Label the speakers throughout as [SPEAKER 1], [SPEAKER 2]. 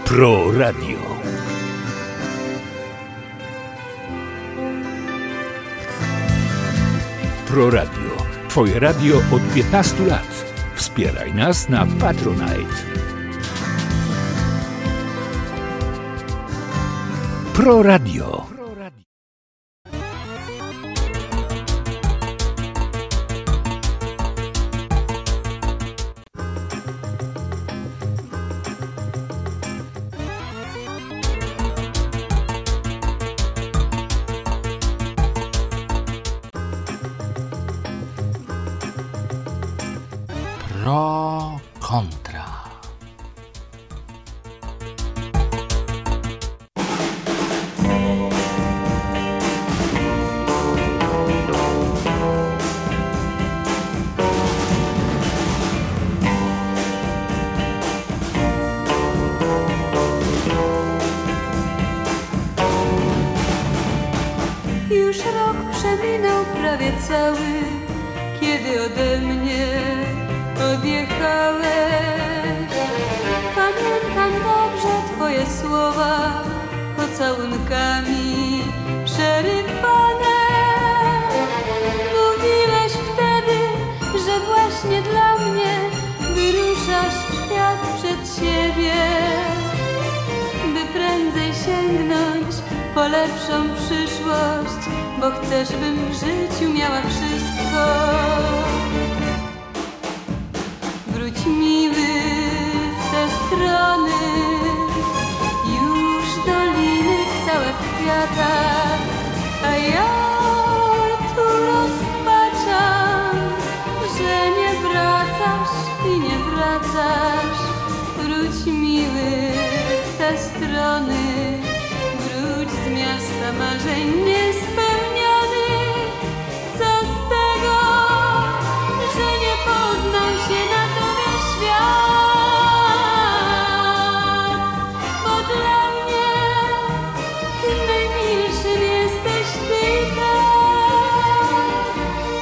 [SPEAKER 1] Pro Radio. Pro Radio. Twoje radio od 15 lat. Wspieraj nas na Patronite. Pro Radio.
[SPEAKER 2] Pro kontra.
[SPEAKER 3] Już rok przeminął prawie cały, kiedy ode mnie odjechałeś. Pamiętam dobrze twoje słowa, pocałunkami przerywane. Mówiłeś wtedy, że właśnie dla mnie wyruszasz w świat przed siebie, by prędzej sięgnąć po lepszą przyszłość, bo chcesz, bym w życiu miała wszystko. Wróć miły w te strony, już doliny całe w kwiatach, a ja tu rozpaczam, że nie wracasz i nie wracasz. Wróć miły w te strony, wróć z miasta marzeń niespełnionych. Co z tego, że nie poznał się na tobie świat, bo dla mnie tym najmilszym jesteś ty, tak.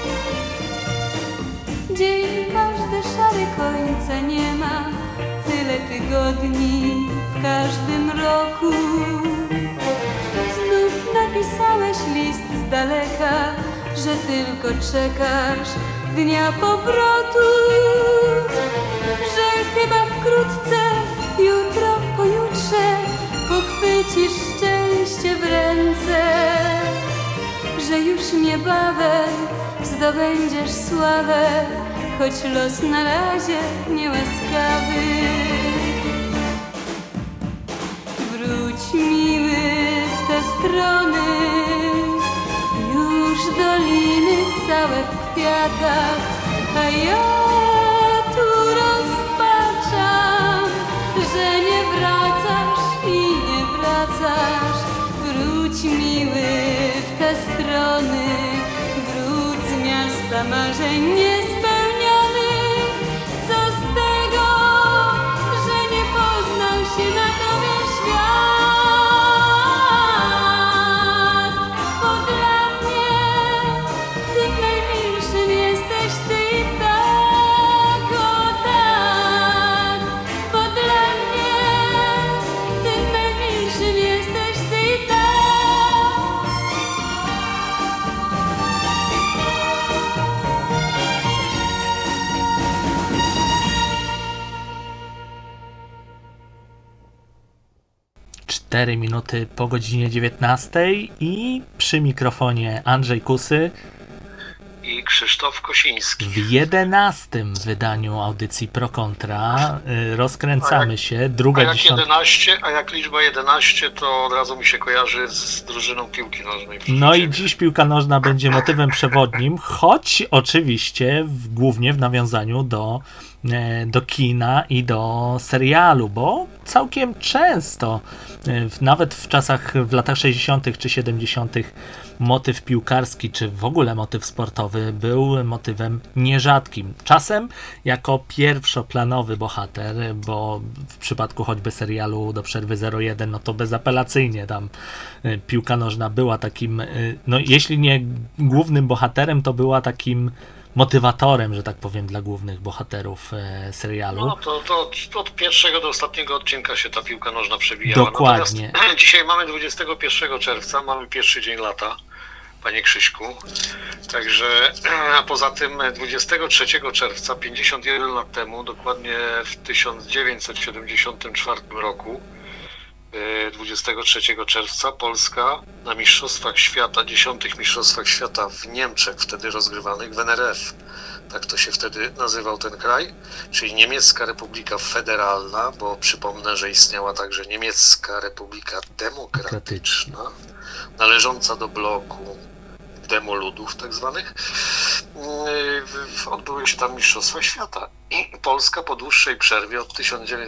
[SPEAKER 3] Dzień każdy szary, końca nie ma, tyle tygodni w każdym roku. Znów napisałeś list z daleka, że tylko czekasz dnia powrotu, że chyba wkrótce, jutro, pojutrze pochwycisz szczęście w ręce, że już niebawem zdobędziesz sławę, choć los na razie niełaskawy. Wróć miły w te strony, już doliny całe w kwiatach, a ja tu rozpaczam, że nie wracasz i nie wracasz. Wróć miły w te strony, wróć z miasta marzeń niespełnionych. Co z tego, że nie poznał się na tobie świat, bo dla mnie tym najmilszym jesteś ty, tak, o tak, bo dla mnie tym najmilszym jesteś ty, tak.
[SPEAKER 2] Cztery minuty po godzinie 19 i przy mikrofonie Andrzej Kusy
[SPEAKER 4] i Krzysztof Kosiński.
[SPEAKER 2] w 11. wydaniu audycji Pro Kontra. Rozkręcamy się.
[SPEAKER 4] A jak liczba 11, to od razu mi się kojarzy z drużyną piłki nożnej.
[SPEAKER 2] No i dziś piłka nożna będzie motywem przewodnim, choć oczywiście głównie w nawiązaniu do kina i do serialu, bo całkiem często, nawet w latach 60. czy 70. motyw piłkarski, czy w ogóle motyw sportowy był motywem nierzadkim. Czasem jako pierwszoplanowy bohater, bo w przypadku choćby serialu Do przerwy 01, no to bezapelacyjnie tam piłka nożna była takim, no jeśli nie głównym bohaterem, to była takim motywatorem, że tak powiem, dla głównych bohaterów serialu.
[SPEAKER 4] No to od pierwszego do ostatniego odcinka się ta piłka nożna przewijała.
[SPEAKER 2] Dokładnie.
[SPEAKER 4] Natomiast dzisiaj mamy 21 czerwca, mamy pierwszy dzień lata, panie Krzyśku. Także, a poza tym 23 czerwca, 51 lat temu, dokładnie w 1974 roku, 23 czerwca Polska na Mistrzostwach Świata, 10. Mistrzostwach Świata w Niemczech, wtedy rozgrywanych w NRF, tak to się wtedy nazywał ten kraj, czyli Niemiecka Republika Federalna, bo przypomnę, że istniała także Niemiecka Republika Demokratyczna, należąca do bloku demoludów tak zwanych. Odbyły się tam Mistrzostwa Świata i Polska po dłuższej przerwie od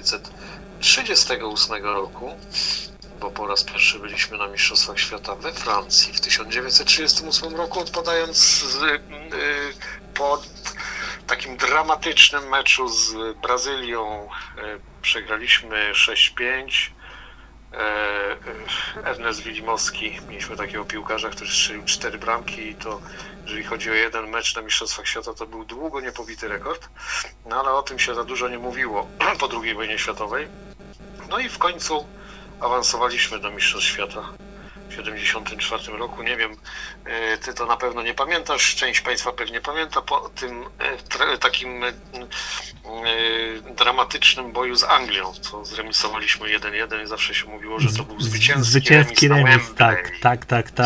[SPEAKER 4] 1938 roku, bo po raz pierwszy byliśmy na Mistrzostwach Świata we Francji w 1938 roku, odpadając po takim dramatycznym meczu z Brazylią. Przegraliśmy 6-5. Ernest Wilimowski, mieliśmy takiego piłkarza, który strzelił 4 bramki i to, jeżeli chodzi o jeden mecz na Mistrzostwach Świata, to był długo niepobity rekord, no ale o tym się za dużo nie mówiło po II wojnie światowej. No i w końcu awansowaliśmy do Mistrzostw Świata w 1974 roku. Nie wiem, ty to na pewno nie pamiętasz, część państwa pewnie pamięta, po tym takim dramatycznym boju z Anglią, co zremisowaliśmy 1-1 i zawsze się mówiło, że to był zwycięski remis.
[SPEAKER 2] Tak.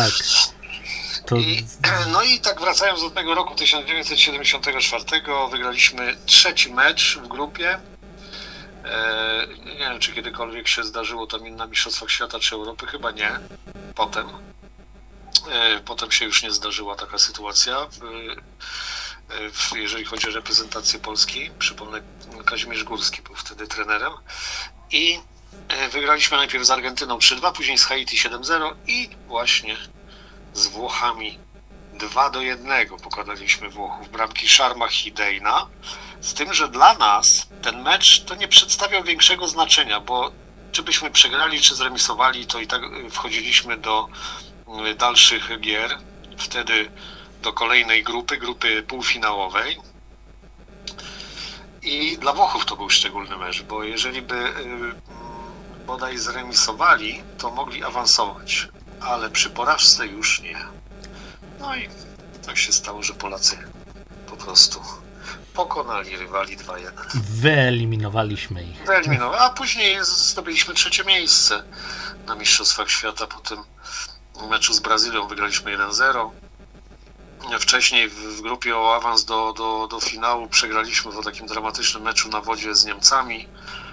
[SPEAKER 4] No i tak wracając do tego roku 1974, wygraliśmy 3. mecz w grupie. Nie wiem, czy kiedykolwiek się zdarzyło tam na Mistrzostwach Świata czy Europy, chyba nie. Potem się już nie zdarzyła taka sytuacja. Jeżeli chodzi o reprezentację Polski, przypomnę, Kazimierz Górski był wtedy trenerem i wygraliśmy najpierw z Argentyną 3-2, później z Haiti 7-0 i właśnie z Włochami 2-1 pokonaliśmy Włochów, bramki Szarma Hidejna, z tym, że dla nas ten mecz to nie przedstawiał większego znaczenia, bo czy byśmy przegrali, czy zremisowali, to i tak wchodziliśmy do dalszych gier, wtedy do kolejnej grupy półfinałowej. I dla Włochów to był szczególny mecz, bo jeżeli by bodaj zremisowali, to mogli awansować, ale przy porażce już nie. No i tak się stało, że Polacy po prostu pokonali rywali 2-1.
[SPEAKER 2] Wyeliminowaliśmy ich.
[SPEAKER 4] A później zdobyliśmy 3. miejsce na Mistrzostwach Świata. Po tym meczu z Brazylią wygraliśmy 1-0. Wcześniej w grupie o awans do finału przegraliśmy w takim dramatycznym meczu na wodzie z Niemcami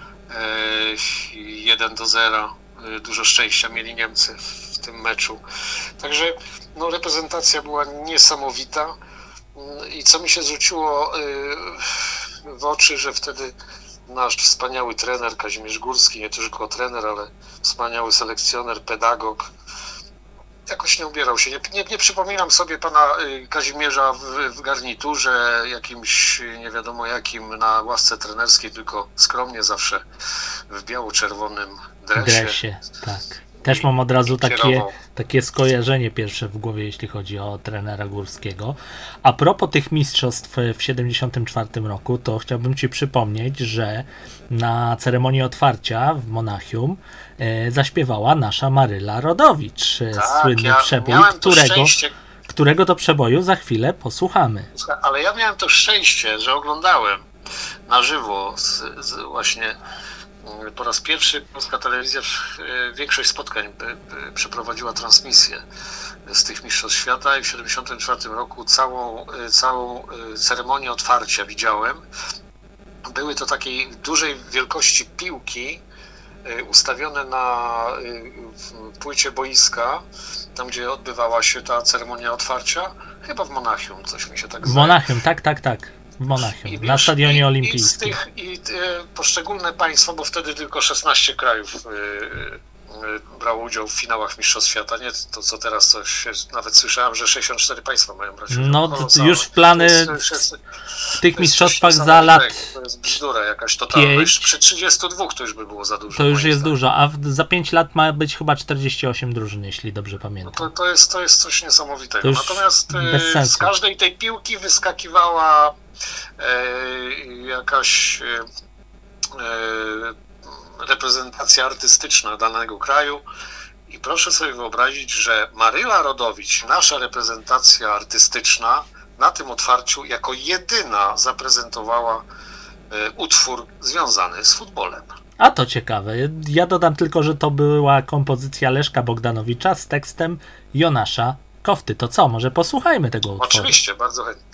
[SPEAKER 4] 1-0. Dużo szczęścia mieli Niemcy w tym meczu. Także no, reprezentacja była niesamowita i co mi się rzuciło w oczy, że wtedy nasz wspaniały trener Kazimierz Górski, nie tylko trener, ale wspaniały selekcjoner, pedagog, jakoś nie ubierał się. Nie przypominam sobie pana Kazimierza w garniturze jakimś nie wiadomo jakim na ławce trenerskiej, tylko skromnie zawsze w biało-czerwonym dresie.
[SPEAKER 2] Tak. Też mam od razu takie skojarzenie pierwsze w głowie, jeśli chodzi o trenera Górskiego. A propos tych mistrzostw w 1974 roku, to chciałbym ci przypomnieć, że na ceremonii otwarcia w Monachium zaśpiewała nasza Maryla Rodowicz. Słynny przebój, którego to przeboju za chwilę posłuchamy.
[SPEAKER 4] Ale ja miałem to szczęście, że oglądałem na żywo właśnie po raz pierwszy polska telewizja większość spotkań przeprowadziła transmisję z tych Mistrzostw Świata i w 1974 roku całą ceremonię otwarcia widziałem. Były to takiej dużej wielkości piłki ustawione na płycie boiska, tam gdzie odbywała się ta ceremonia otwarcia, chyba w Monachium, coś mi się tak zdaje.
[SPEAKER 2] W Monachium, tak. W Monachium, na Stadionie Olimpijskim.
[SPEAKER 4] I poszczególne państwa, bo wtedy tylko 16 krajów brało udział w finałach Mistrzostw Świata, nie to co teraz, nawet słyszałem, że 64 państwa mają brać udział.
[SPEAKER 2] No już w plany w tych mistrzostwach za lat...
[SPEAKER 4] To jest bzdura jakaś totalna. Przy 32 to już by było za dużo.
[SPEAKER 2] To już jest dużo, a za 5 lat ma być chyba 48 drużyn, jeśli dobrze pamiętam.
[SPEAKER 4] No to jest coś niesamowitego. Natomiast z każdej tej piłki wyskakiwała jakaś reprezentacja artystyczna danego kraju i proszę sobie wyobrazić, że Maryla Rodowicz, nasza reprezentacja artystyczna, na tym otwarciu jako jedyna zaprezentowała utwór związany z futbolem.
[SPEAKER 2] A to ciekawe. Ja dodam tylko, że to była kompozycja Leszka Bogdanowicza z tekstem Jonasza Kofty. To co, może posłuchajmy tego utworu?
[SPEAKER 4] Oczywiście, bardzo chętnie.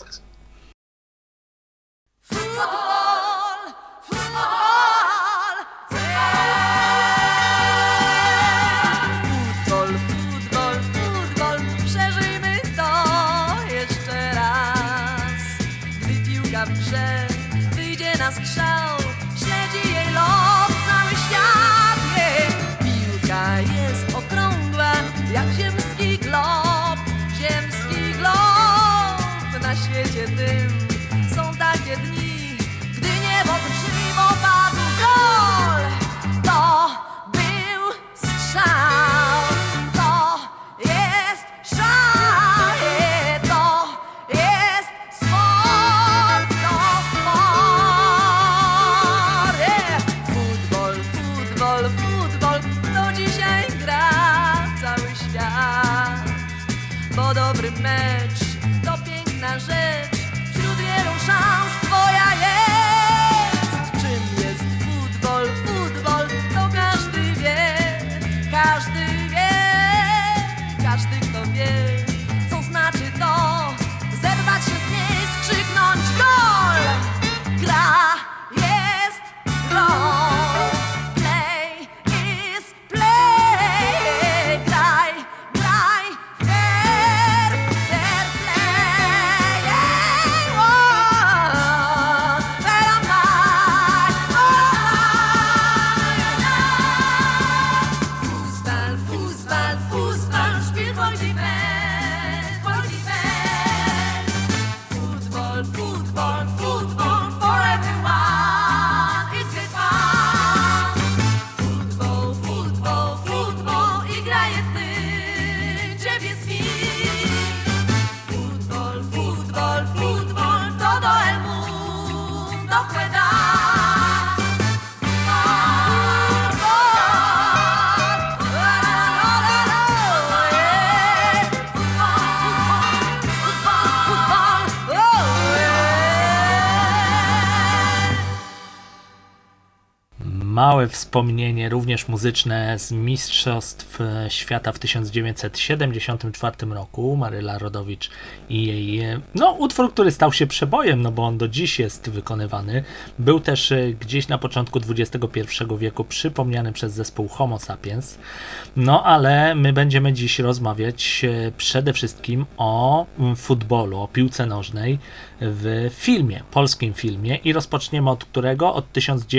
[SPEAKER 5] Strzał, śledzi jej los cały świat. Piłka jest okrągła jak ziemski glob. Ziemski glob na świecie tym. Są takie dni, gdy niebo drżywo padł gol. To był strzał. To jest szał. To jest sport. To sport. Futbol, to dzisiaj gra cały świat. Bo dobry mecz to piękna rzecz. Wśród wielu szans twoja jest. Czym jest futbol? Futbol to każdy wie. Każdy wie. Każdy kto wie, co znaczy to zerwać się z miejsc, krzyknąć gol. Gra jest grą.
[SPEAKER 2] Małe wspomnienie, również muzyczne, z Mistrzostw Świata w 1974 roku. Maryla Rodowicz i jej utwór, który stał się przebojem, no bo on do dziś jest wykonywany. Był też gdzieś na początku XXI wieku przypomniany przez zespół Homo Sapiens. No ale my będziemy dziś rozmawiać przede wszystkim o futbolu, o piłce nożnej w filmie, polskim filmie, i rozpoczniemy od którego? Od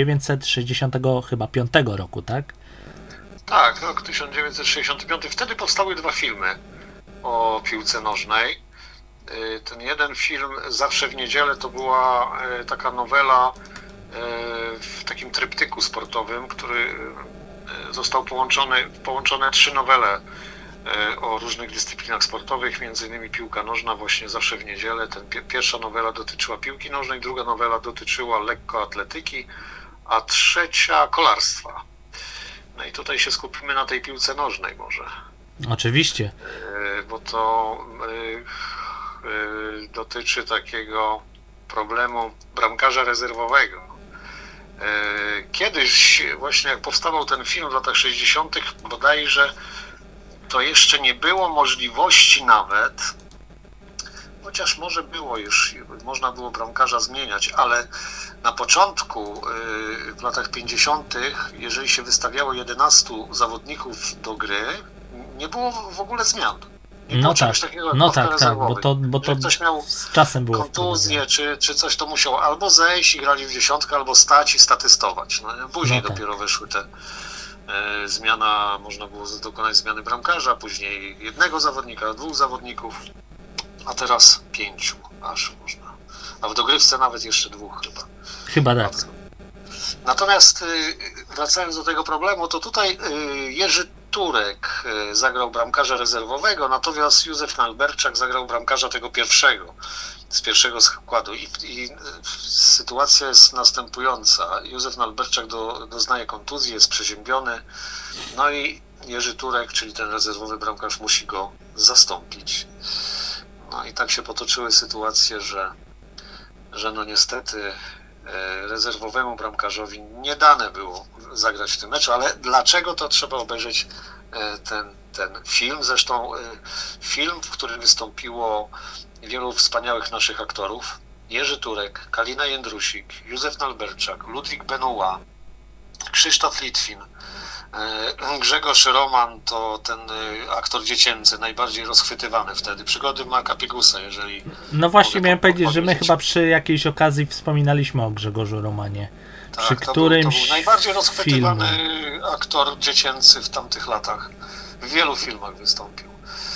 [SPEAKER 2] 1965 roku, tak?
[SPEAKER 4] Tak, rok 1965. Wtedy powstały 2 filmy o piłce nożnej. Ten jeden film, Zawsze w niedzielę, to była taka nowela w takim tryptyku sportowym, który został połączone 3 nowele o różnych dyscyplinach sportowych, między innymi piłka nożna, właśnie Zawsze w niedzielę. Pierwsza nowela dotyczyła piłki nożnej, druga nowela dotyczyła lekkoatletyki, a trzecia kolarstwa. No i tutaj się skupimy na tej piłce nożnej może.
[SPEAKER 2] Oczywiście.
[SPEAKER 4] Bo to dotyczy takiego problemu bramkarza rezerwowego. Kiedyś właśnie jak powstawał ten film w latach 60. bodajże, to jeszcze nie było możliwości nawet, chociaż może było już, można było bramkarza zmieniać, ale na początku, w latach 50., jeżeli się wystawiało 11 zawodników do gry, nie było w ogóle zmian. Nie było czegoś takiego jak
[SPEAKER 2] bo to
[SPEAKER 4] ktoś miał
[SPEAKER 2] z czasem było
[SPEAKER 4] kontuzję czy coś, to musiał albo zejść i grali w 10, albo stać i statystować. No, później dopiero wyszły można było dokonać zmiany bramkarza, później jednego zawodnika, 2 zawodników, a teraz 5 aż można. A w dogrywce nawet jeszcze 2 chyba.
[SPEAKER 2] Chyba tak.
[SPEAKER 4] Natomiast wracając do tego problemu, to tutaj Jerzy Turek zagrał bramkarza rezerwowego, natomiast Józef Nalberczak zagrał bramkarza tego z pierwszego składu. I sytuacja jest następująca. Józef Nalberczak doznaje kontuzji, jest przeziębiony, no i Jerzy Turek, czyli ten rezerwowy bramkarz, musi go zastąpić. No i tak się potoczyły sytuacje, że no niestety rezerwowemu bramkarzowi nie dane było zagrać w tym meczu, ale dlaczego, to trzeba obejrzeć ten film. Zresztą film, w którym wystąpiło wielu wspaniałych naszych aktorów. Jerzy Turek, Kalina Jędrusik, Józef Nalberczak, Ludwik Benoit, Krzysztof Litwin, Grzegorz Roman, to ten aktor dziecięcy, najbardziej rozchwytywany wtedy. Przygody Marka Piegusa, jeżeli...
[SPEAKER 2] No właśnie miałem powiedzieć, że my chyba przy jakiejś okazji wspominaliśmy o Grzegorzu Romanie.
[SPEAKER 4] Tak,
[SPEAKER 2] przy
[SPEAKER 4] to
[SPEAKER 2] którymś
[SPEAKER 4] był najbardziej rozchwytywany aktor dziecięcy w tamtych latach. W wielu filmach wystąpił.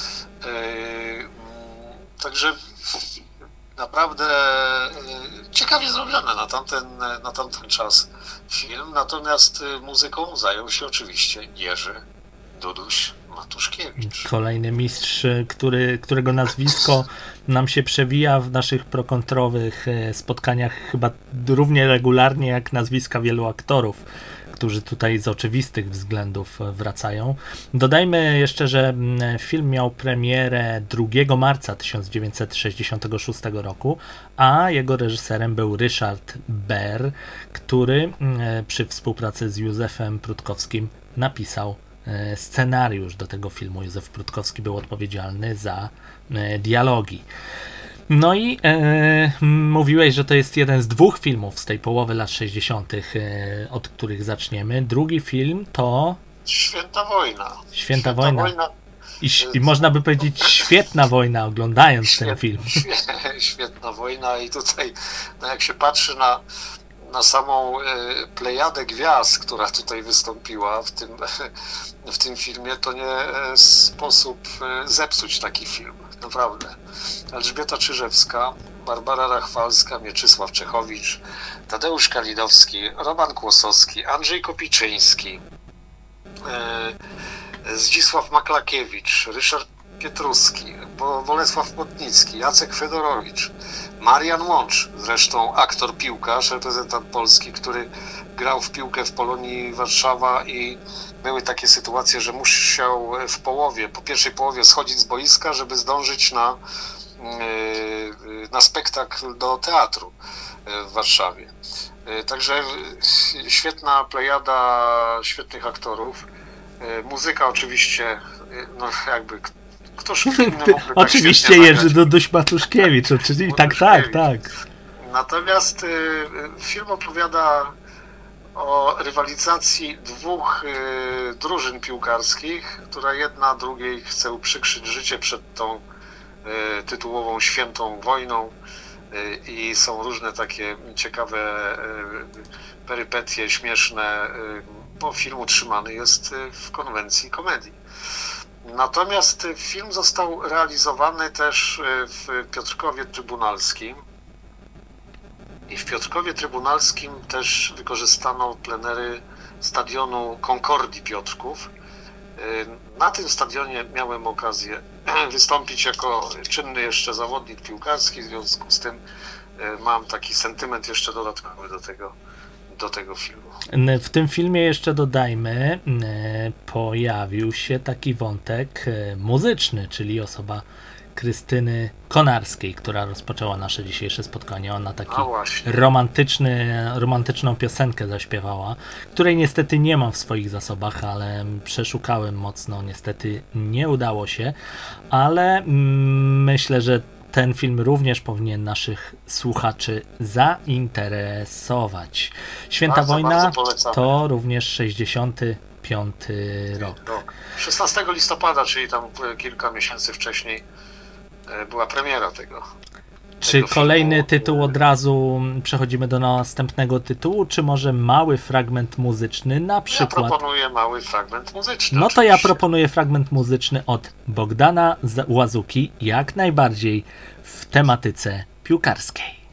[SPEAKER 4] Także naprawdę ciekawie zrobione na tamten czas film. Natomiast muzyką zajął się oczywiście Jerzy Duduś Matuszkiewicz.
[SPEAKER 2] Kolejny mistrz, którego nazwisko nam się przewija w naszych prokontrowych spotkaniach chyba równie regularnie jak nazwiska wielu aktorów, którzy tutaj z oczywistych względów wracają. Dodajmy jeszcze, że film miał premierę 2 marca 1966 roku, a jego reżyserem był Ryszard Ber, który przy współpracy z Józefem Prutkowskim napisał scenariusz do tego filmu. Józef Prutkowski był odpowiedzialny za dialogi. No i mówiłeś, że to jest jeden z 2 filmów z tej połowy lat 60., od których zaczniemy. Drugi film to...
[SPEAKER 4] Święta wojna.
[SPEAKER 2] Święta wojna. I można by powiedzieć świetna wojna, oglądając ten film.
[SPEAKER 4] Świetna wojna i tutaj, no jak się patrzy na samą plejadę gwiazd, która tutaj wystąpiła w tym filmie, to nie sposób zepsuć taki film, naprawdę. Elżbieta Czyżewska, Barbara Rachwalska, Mieczysław Czechowicz, Tadeusz Kalidowski, Roman Kłosowski, Andrzej Kopiczyński, Zdzisław Maklakiewicz, Ryszard Pietruski, Bolesław Płotnicki, Jacek Fedorowicz, Marian Łącz, zresztą aktor piłkarz, reprezentant Polski, który grał w piłkę w Polonii Warszawa i były takie sytuacje, że musiał po pierwszej połowie schodzić z boiska, żeby zdążyć na spektakl do teatru w Warszawie. Także świetna plejada świetnych aktorów. Muzyka oczywiście, no jakby ktoś inny mógłby tak
[SPEAKER 2] oczywiście Jerzy Duduś Matuszkiewicz, oczywiście, tak.
[SPEAKER 4] Natomiast film opowiada o rywalizacji 2 drużyn piłkarskich, która jedna drugiej chce uprzykrzyć życie przed tą tytułową świętą wojną i są różne takie ciekawe perypetie, śmieszne, bo film utrzymany jest w konwencji komedii. Natomiast film został realizowany też w Piotrkowie Trybunalskim i w Piotrkowie Trybunalskim też wykorzystano plenery stadionu Concordii Piotrków. Na tym stadionie miałem okazję wystąpić jako czynny jeszcze zawodnik piłkarski, w związku z tym mam taki sentyment jeszcze dodatkowy do tego filmu.
[SPEAKER 2] W tym filmie jeszcze dodajmy, pojawił się taki wątek muzyczny, czyli osoba Krystyny Konarskiej, która rozpoczęła nasze dzisiejsze spotkanie. Ona taką romantyczną piosenkę zaśpiewała, której niestety nie mam w swoich zasobach, ale przeszukałem mocno, niestety nie udało się, ale myślę, że ten film również powinien naszych słuchaczy zainteresować. Święta wojna to również 65 rok.
[SPEAKER 4] 16 listopada, czyli tam kilka miesięcy wcześniej była premiera tego
[SPEAKER 2] Czy kolejny tytuł od razu przechodzimy do następnego tytułu, czy może mały fragment muzyczny na przykład?
[SPEAKER 4] Ja proponuję mały fragment muzyczny.
[SPEAKER 2] No to ja proponuję fragment muzyczny od Bogdana Łazuki, jak najbardziej w tematyce piłkarskiej.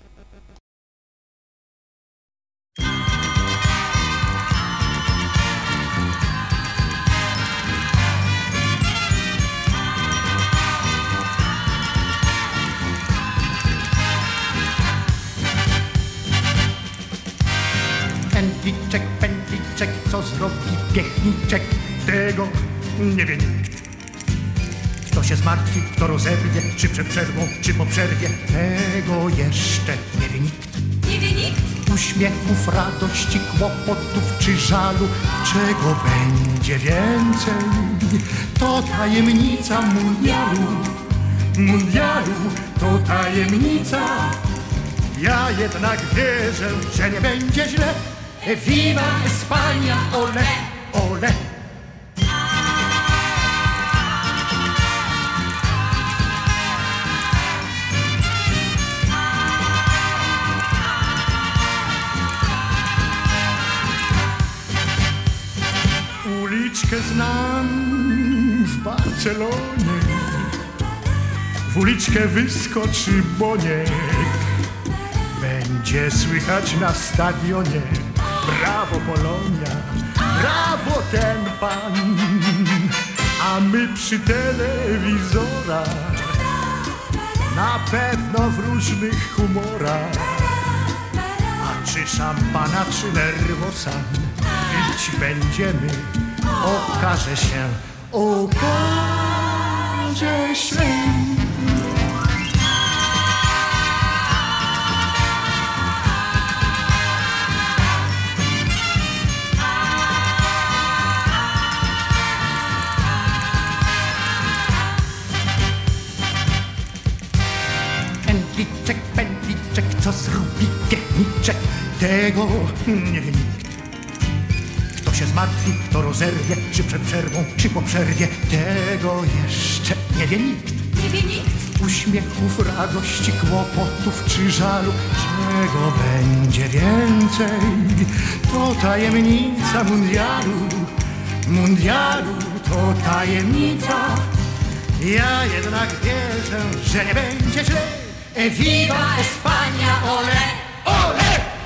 [SPEAKER 6] Pętliczek, co zrobi piechniczek, tego nie wie nikt. Kto się zmartwi, kto rozerwie, czy przed przerwą, czy po przerwie, tego jeszcze nie wie nikt.
[SPEAKER 5] Nie wie nikt.
[SPEAKER 6] Uśmiechów, radości, kłopotów czy żalu, czego będzie więcej, to tajemnica mundialu. Mundialu to tajemnica. Ja jednak wierzę, że nie będzie źle. Viva España, ole, ole. Uliczkę znam w Barcelonie, w uliczkę wyskoczy Boniek. Będzie słychać na stadionie: brawo Polonia, brawo ten pan. A my przy telewizorach, na pewno w różnych humorach. A czy szampana, czy nerwosan pić będziemy, okaże się, okaże się. Pętliczek, co zrobi piechniczek, tego nie wie nikt. Kto się zmartwi, kto rozerwie, czy przed przerwą, czy po przerwie, tego jeszcze nie wie nikt.
[SPEAKER 5] Nie wie nikt.
[SPEAKER 6] Uśmiechów, radości, kłopotów czy żalu, czego będzie więcej, to tajemnica mundialu. Mundialu to tajemnica. Ja jednak wierzę, że nie będzie źle. Viva España, ole, ole!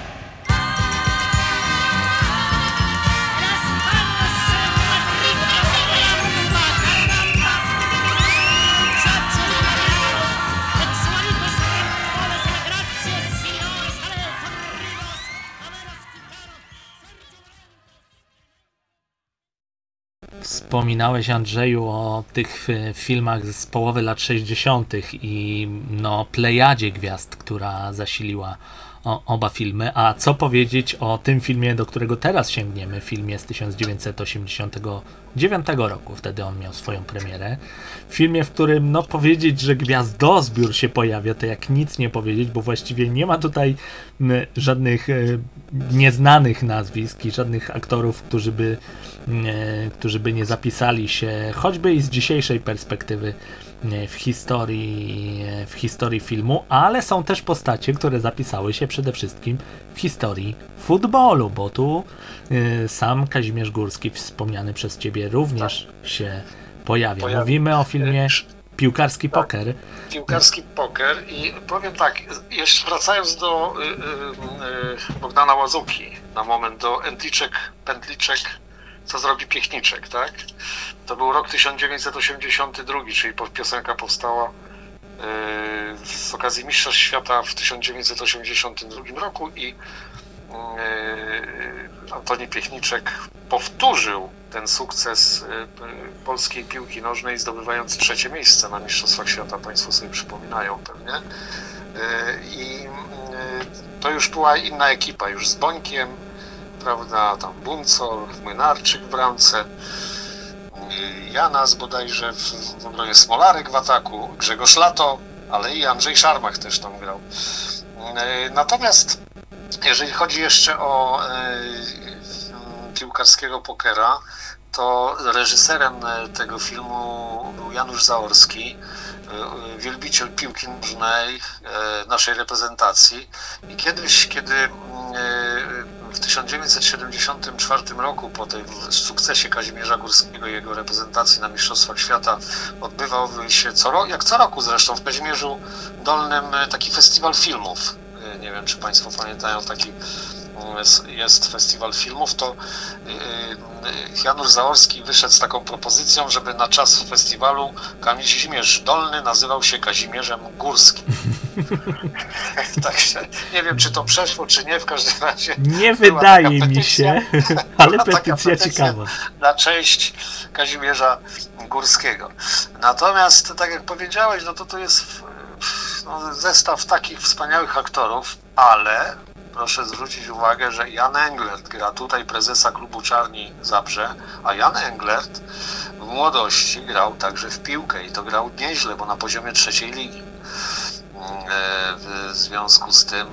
[SPEAKER 2] Wspominałeś, Andrzeju, o tych filmach z połowy lat 60. i plejadzie gwiazd, która zasiliła oba filmy. A co powiedzieć o tym filmie, do którego teraz sięgniemy, filmie z 1989 roku, wtedy on miał swoją premierę. Filmie, w którym powiedzieć, że gwiazdozbiór się pojawia, to jak nic nie powiedzieć, bo właściwie nie ma tutaj żadnych nieznanych nazwisk i żadnych aktorów, którzy by nie zapisali się, choćby i z dzisiejszej perspektywy, w historii filmu, ale są też postacie, które zapisały się przede wszystkim w historii futbolu, bo tu sam Kazimierz Górski, wspomniany przez Ciebie, również się pojawia. Mówimy o filmie Piłkarski Poker.
[SPEAKER 4] Piłkarski Poker i powiem tak, jeszcze wracając do Bogdana Łazuki, na moment do Pętliczek, co zrobi piechniczek, tak? To był rok 1982, czyli piosenka powstała z okazji Mistrzostw Świata w 1982 roku i Antoni Piechniczek powtórzył ten sukces polskiej piłki nożnej, zdobywając 3. miejsce na Mistrzostwach Świata. Państwo sobie przypominają pewnie. I to już była inna ekipa, już z Bońkiem, prawda, tam Buncol, Młynarczyk w bramce, Janas bodajże w obronie, Smolarek w ataku, Grzegorz Lato, ale i Andrzej Szarmach też tam grał. Natomiast jeżeli chodzi jeszcze o Piłkarskiego Pokera, to reżyserem tego filmu był Janusz Zaorski. wielbiciel piłki nożnej naszej reprezentacji i kiedyś, kiedy w 1974 roku po tym sukcesie Kazimierza Górskiego i jego reprezentacji na Mistrzostwach Świata odbywał się jak co roku zresztą w Kazimierzu Dolnym taki festiwal filmów. Nie wiem, czy Państwo pamiętają, taki jest festiwal filmów, to Janusz Zaorski wyszedł z taką propozycją, żeby na czas festiwalu Kazimierz Dolny nazywał się Kazimierzem Górskim. Także nie wiem, czy to przeszło, czy nie, w każdym razie
[SPEAKER 2] nie wydaje mi się, ale petycja ciekawa.
[SPEAKER 4] Na cześć Kazimierza Górskiego. Natomiast, tak jak powiedziałeś, no to jest zestaw takich wspaniałych aktorów, ale proszę zwrócić uwagę, że Jan Englert gra tutaj prezesa klubu Czarni Zabrze, a Jan Englert w młodości grał także w piłkę i to grał nieźle, bo na poziomie 3. ligi. W związku z tym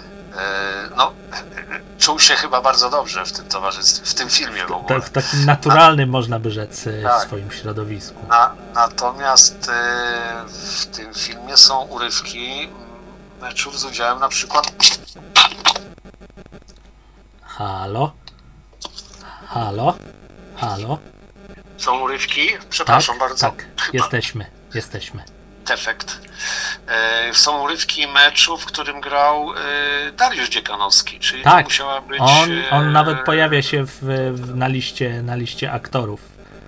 [SPEAKER 4] czuł się chyba bardzo dobrze w tym towarzystwie, w tym filmie w ogóle.
[SPEAKER 2] W takim naturalnym, można by rzec, w swoim środowisku.
[SPEAKER 4] Natomiast w tym filmie są urywki meczów z udziałem na przykład...
[SPEAKER 2] Halo? Halo? Halo?
[SPEAKER 4] Są urywki? Przepraszam bardzo.
[SPEAKER 2] Tak, jesteśmy.
[SPEAKER 4] Defekt. Są urywki meczu, w którym grał Dariusz Dziekanowski, czyli
[SPEAKER 2] tak,
[SPEAKER 4] to musiała być...
[SPEAKER 2] On nawet pojawia się na liście aktorów.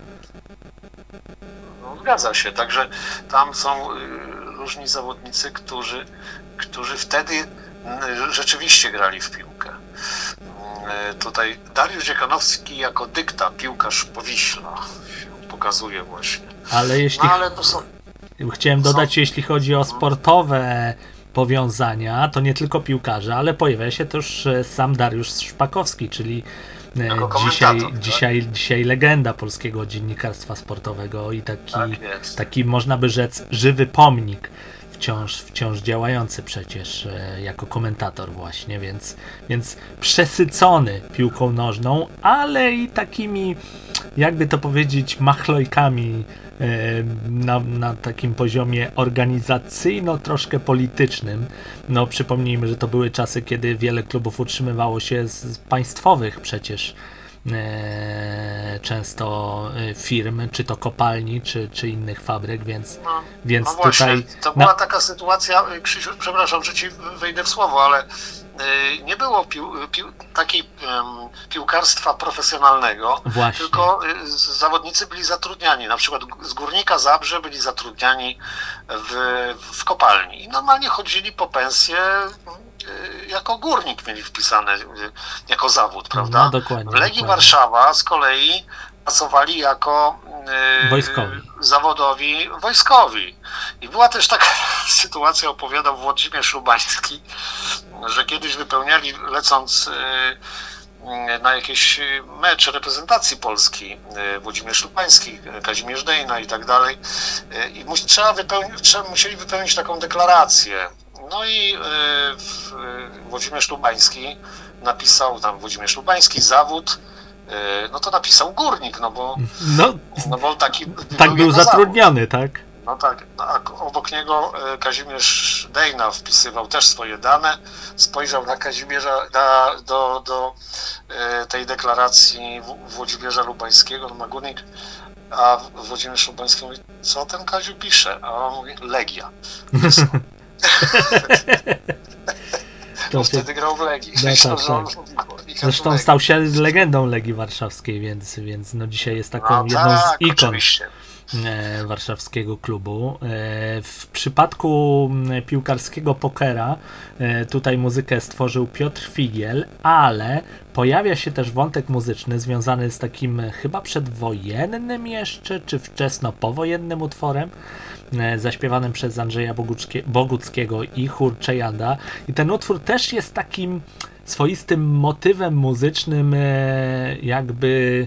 [SPEAKER 4] No, zgadza się, także tam są różni zawodnicy, którzy wtedy rzeczywiście grali w piłkę. Tutaj Dariusz Dziekanowski jako dykta, piłkarz Powiśla się pokazuje właśnie.
[SPEAKER 2] Ale jeśli...
[SPEAKER 4] ale to są...
[SPEAKER 2] Chciałem dodać, jeśli chodzi o sportowe powiązania, to nie tylko piłkarze, ale pojawia się też sam Dariusz Szpakowski, czyli dzisiaj legenda polskiego dziennikarstwa sportowego i taki można by rzec żywy pomnik, wciąż działający przecież jako komentator właśnie, więc przesycony piłką nożną, ale i takimi, jakby to powiedzieć, machlojkami na takim poziomie organizacyjno troszkę politycznym. No przypomnijmy, że to były czasy, kiedy wiele klubów utrzymywało się z państwowych przecież często firm, czy to kopalni, czy innych fabryk, więc
[SPEAKER 4] właśnie,
[SPEAKER 2] tutaj...
[SPEAKER 4] To była taka sytuacja, Krzysiu, przepraszam, że ci wejdę w słowo, ale nie było piłkarstwa profesjonalnego,
[SPEAKER 2] właśnie.
[SPEAKER 4] Tylko zawodnicy byli zatrudniani, na przykład z Górnika Zabrze byli zatrudniani w kopalni i normalnie chodzili po pensję, jako górnik mieli wpisane jako zawód, prawda?
[SPEAKER 2] No, dokładnie,
[SPEAKER 4] w Legii Warszawa z kolei pracowali jako zawodowi wojskowi. I była też taka sytuacja, opowiadał Włodzimierz Lubański, że kiedyś wypełniali, lecąc na jakiś mecz reprezentacji Polski, Włodzimierz Lubański, Kazimierz Dejna i tak dalej, i musieli wypełnić taką deklarację. No i Włodzimierz Lubański napisał tam zawód, no to napisał górnik, no bo taki
[SPEAKER 2] tak był zatrudniony, zawód. Tak?
[SPEAKER 4] No tak, a obok niego Kazimierz Dejna wpisywał też swoje dane, spojrzał na Kazimierza, do tej deklaracji Włodzimierza Lubańskiego, no ma górnik, a Włodzimierz Lubański mówi, co ten Kaziu pisze? A on mówi, Legia. To wtedy grał w Legii.
[SPEAKER 2] No, tak. Zresztą stał się legendą Legii Warszawskiej, więc no dzisiaj jest taką jedną z ikon warszawskiego klubu. W przypadku piłkarskiego pokera tutaj muzykę stworzył Piotr Figiel, ale pojawia się też wątek muzyczny związany z takim chyba przedwojennym jeszcze, czy wczesno powojennym utworem zaśpiewanym przez Andrzeja Boguckiego i chór Czejanda. I ten utwór też jest takim swoistym motywem muzycznym, jakby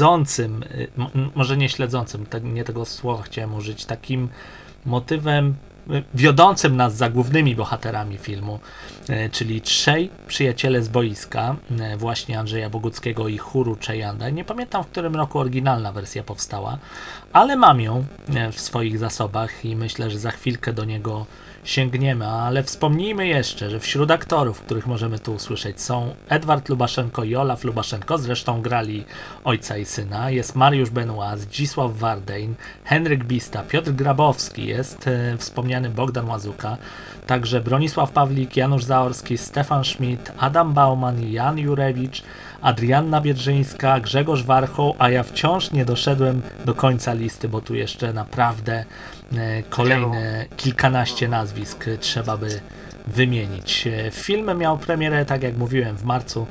[SPEAKER 2] śledzącym, może nie śledzącym, nie tego słowa chciałem użyć, takim motywem wiodącym nas za głównymi bohaterami filmu, czyli trzej przyjaciele z boiska, właśnie Andrzeja Boguckiego i chóru Chejanda. Nie pamiętam, w którym roku oryginalna wersja powstała, ale mam ją w swoich zasobach i myślę, że za chwilkę do niego sięgniemy, ale wspomnijmy jeszcze, że wśród aktorów, których możemy tu usłyszeć, są Edward Lubaszenko i Olaf Lubaszenko, zresztą grali ojca i syna, jest Mariusz Benoit, Zdzisław Wardein, Henryk Bista, Piotr Grabowski, jest wspomniany Bogdan Łazuka, także Bronisław Pawlik, Janusz Zaorski, Stefan Schmidt, Adam Bauman, Jan Jurewicz, Adrianna Biedrzyńska, Grzegorz Warchoł, a ja wciąż nie doszedłem do końca listy, bo tu jeszcze naprawdę kolejne kilkanaście nazwisk trzeba by wymienić. Film miał premierę, tak jak mówiłem, w marcu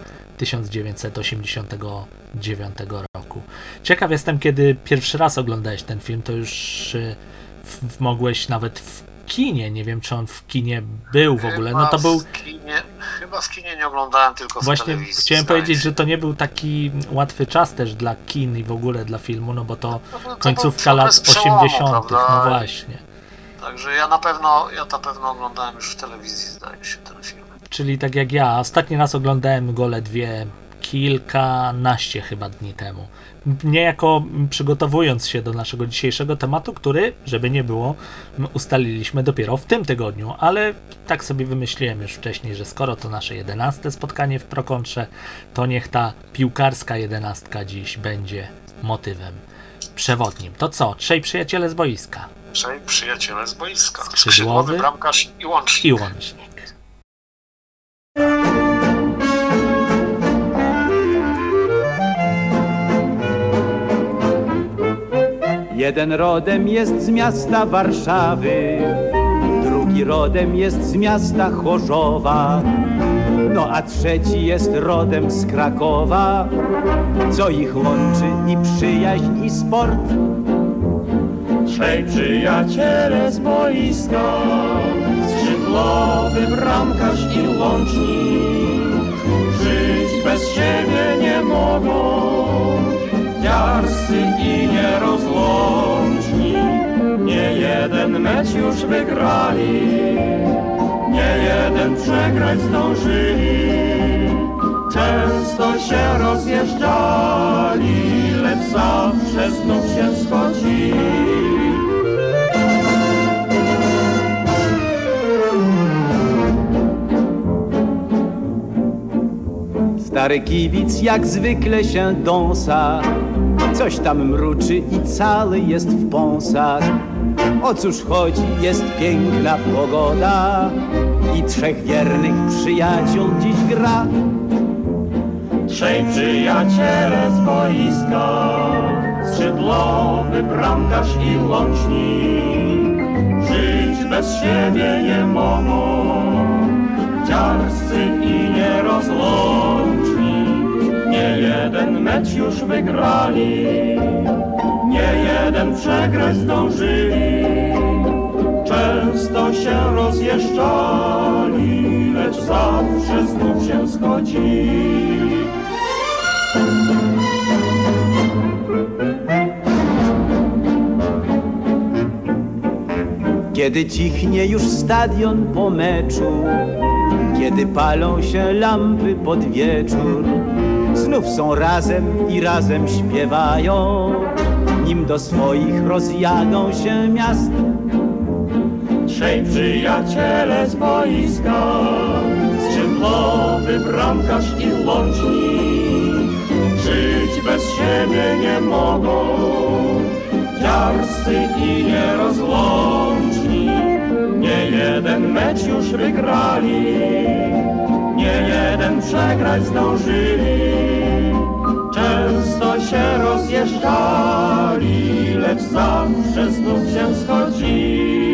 [SPEAKER 2] 1989 roku. Ciekaw jestem, kiedy pierwszy raz oglądałeś ten film, to już mogłeś nawet w kinie, nie wiem, czy on w kinie był w ogóle, no to był...
[SPEAKER 4] Chyba w kinie nie oglądałem, tylko w
[SPEAKER 2] Właśnie
[SPEAKER 4] telewizji.
[SPEAKER 2] chciałem powiedzieć, że to nie był taki łatwy czas też dla kin i w ogóle dla filmu, no bo to końcówka lat 80., no właśnie.
[SPEAKER 4] Także ja na pewno oglądałem już w telewizji, zdaje się, ten film.
[SPEAKER 2] Czyli tak jak ja, ostatni raz oglądałem go ledwie kilkanaście chyba dni temu. Niejako przygotowując się do naszego dzisiejszego tematu, który, żeby nie było, ustaliliśmy dopiero w tym tygodniu, ale tak sobie wymyśliłem już wcześniej, że skoro to nasze 11 spotkanie w Prokontrze, to niech ta piłkarska 11 dziś będzie motywem przewodnim. To co? Trzej przyjaciele z boiska.
[SPEAKER 4] Trzej przyjaciele z boiska.
[SPEAKER 2] Skrzydłowy,
[SPEAKER 4] bramkarz i łącznik.
[SPEAKER 2] I łącznik.
[SPEAKER 7] Jeden rodem jest z miasta Warszawy, drugi rodem jest z miasta Chorzowa, no a trzeci jest rodem z Krakowa, co ich łączy i przyjaźń i sport.
[SPEAKER 8] Trzej przyjaciele z boiska, skrzydłowy, bramkarz i łącznik, żyć bez siebie nie mogą. Jarscy i nierozłączni, nie jeden mecz już wygrali, nie jeden przegrać zdążyli. Często się rozjeżdżali, lecz zawsze znów się zgodzili.
[SPEAKER 7] Stary kibic jak zwykle się dąsa, coś tam mruczy i cały jest w pąsach. O cóż chodzi, jest piękna pogoda i trzech wiernych przyjaciół dziś gra.
[SPEAKER 8] Trzej przyjaciele z boiska, skrzydłowy, bramkarz i łącznik, żyć bez siebie nie mogą. Dziarscy i nierozłączni, nie jeden mecz już wygrali, nie jeden przegrać zdążyli. Często się rozjeżdżali, lecz zawsze znów się zgodzili.
[SPEAKER 7] Kiedy cichnie już stadion po meczu, kiedy palą się lampy pod wieczór, znów są razem i razem śpiewają, nim do swoich rozjadą się miast.
[SPEAKER 8] Trzej przyjaciele z boiska, skrzydłowy, bramkarz i łącznik, żyć bez siebie nie mogą. Jarscy i nierozłączni, nie jeden mecz już wygrali, nie jeden przegrać zdążyli. Często się rozjeżdżali, lecz zawsze znów się schodzili.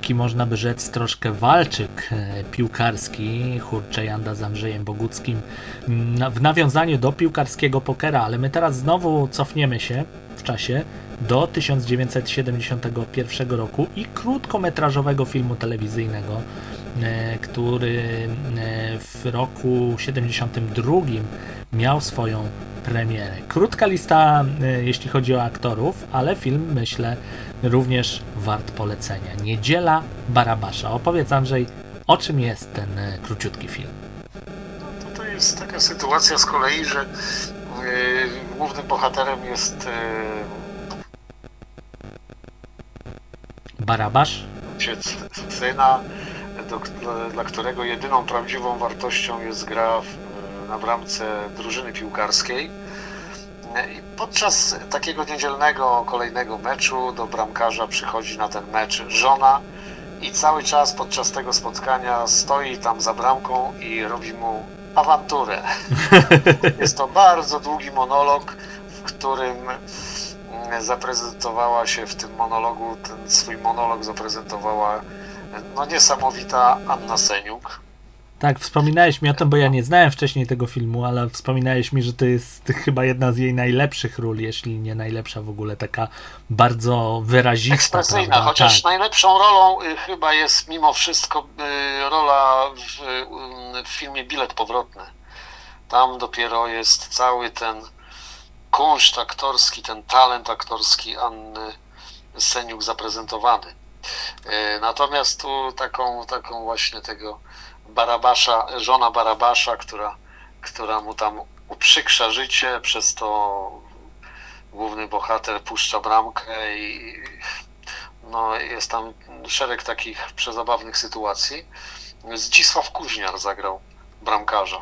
[SPEAKER 2] taki, można by rzec, troszkę walczyk piłkarski, Hurcze Janda z Andrzejem Boguckim w nawiązaniu do piłkarskiego pokera, ale my teraz znowu cofniemy się w czasie do 1971 roku i krótkometrażowego filmu telewizyjnego, który w roku 72 miał swoją premierę. Krótka lista, jeśli chodzi o aktorów, ale film, myślę, również wart polecenia. Niedziela Barabasza. Opowiedz, Andrzej, o czym jest ten króciutki film?
[SPEAKER 4] To jest taka sytuacja z kolei, że głównym bohaterem jest
[SPEAKER 2] Barabasz?
[SPEAKER 4] ojciec syna, dla którego jedyną prawdziwą wartością jest gra na bramce drużyny piłkarskiej. I podczas takiego niedzielnego kolejnego meczu do bramkarza przychodzi na ten mecz żona i cały czas podczas tego spotkania stoi tam za bramką i robi mu awanturę. Jest to bardzo długi monolog, w którym zaprezentowała się w tym monologu, ten swój monolog zaprezentowała niesamowita Anna Seniuk.
[SPEAKER 2] Tak, wspominałeś mi o tym, bo ja nie znałem wcześniej tego filmu, ale wspominałeś mi, że to jest chyba jedna z jej najlepszych ról, jeśli nie najlepsza w ogóle, taka bardzo wyrazista.
[SPEAKER 4] Ekspresyjna,
[SPEAKER 2] prawda?
[SPEAKER 4] chociaż
[SPEAKER 2] tak.
[SPEAKER 4] Najlepszą rolą chyba jest mimo wszystko rola w filmie Bilet Powrotny. Tam dopiero jest cały ten kunszt aktorski, ten talent aktorski Anny Seniuk zaprezentowany. Natomiast tu taką właśnie tego Barabasza, żona Barabasza, która mu tam uprzykrza życie, przez to główny bohater puszcza bramkę i jest tam szereg takich przezabawnych sytuacji. Zdzisław Kuźniar zagrał bramkarza.